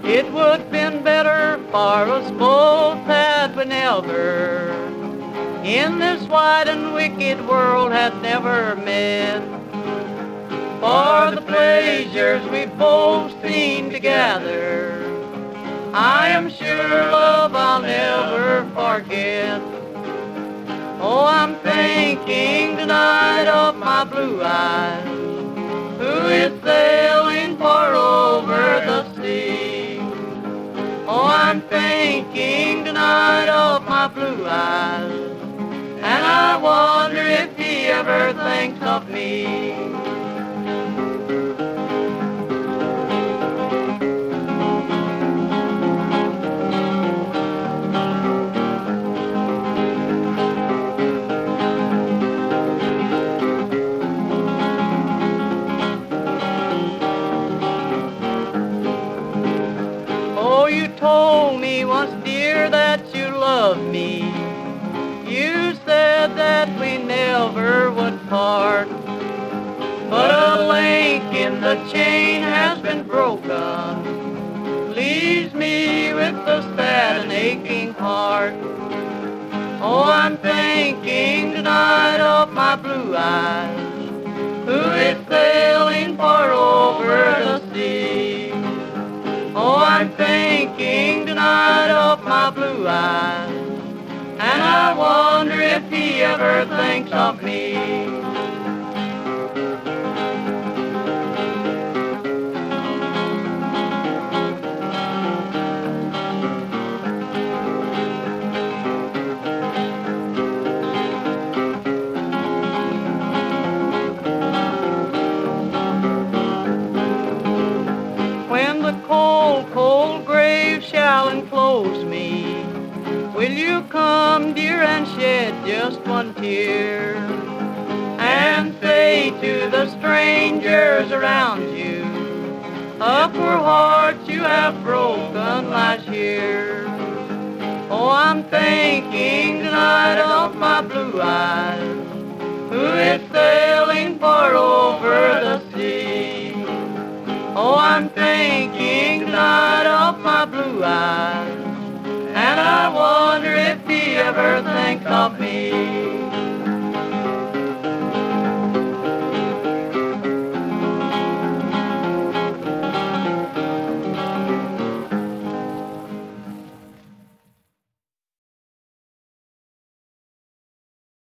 It would have been better for us both had we never in this wide and wicked world had never met. For the pleasures we've both seen together, I am sure, love, I'll never forget. Oh, I'm thinking tonight of my blue eyes, who is sailing far over the sea. Oh, I'm thinking tonight of my blue eyes, and I wonder if he ever thinks of me. Oh, you told me once, dear, that you loved me. You said that we never would part, but a link in the chain has been broken, leaves me with a sad and aching heart. Oh, I'm thinking tonight of my blue eyes, who is sailing far over the sea. Oh, I'm thinking tonight of my blue eyes, and I wonder if he ever thinks of me. When the cold, cold grave shall enclose me, will you come, dear, and shed just one tear, and say to the strangers around you, a poor heart you have broken lies here. Oh, I'm thinking tonight of my blue eyes, who is sailing far over the sea. Oh, I'm thinking tonight of my blue eyes, and I wonder if he ever thinks of me.